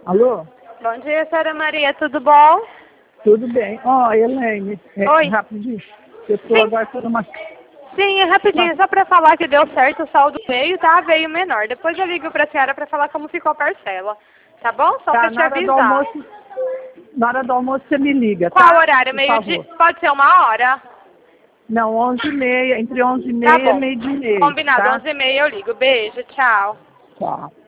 Alô? Bom dia, senhora Maria, tudo bom? Tudo bem. Ó, Elaine, Oi. rapidinho. Eu tô Sim. agora por uma... Sim, é rapidinho, só pra falar que deu certo o saldo meio, tá? Veio menor. Depois eu ligo pra senhora pra falar como ficou a parcela. Tá bom? Só pra Tá, te avisar. na hora do almoço você me liga, Qual tá? horário? Por Meio-dia? favor. Pode ser 1 hora? Não, 11h30, entre 11h30 Tá e bom. meio-dia e meio, Combinado, tá? 11h30 eu ligo. Beijo, tchau. Tchau.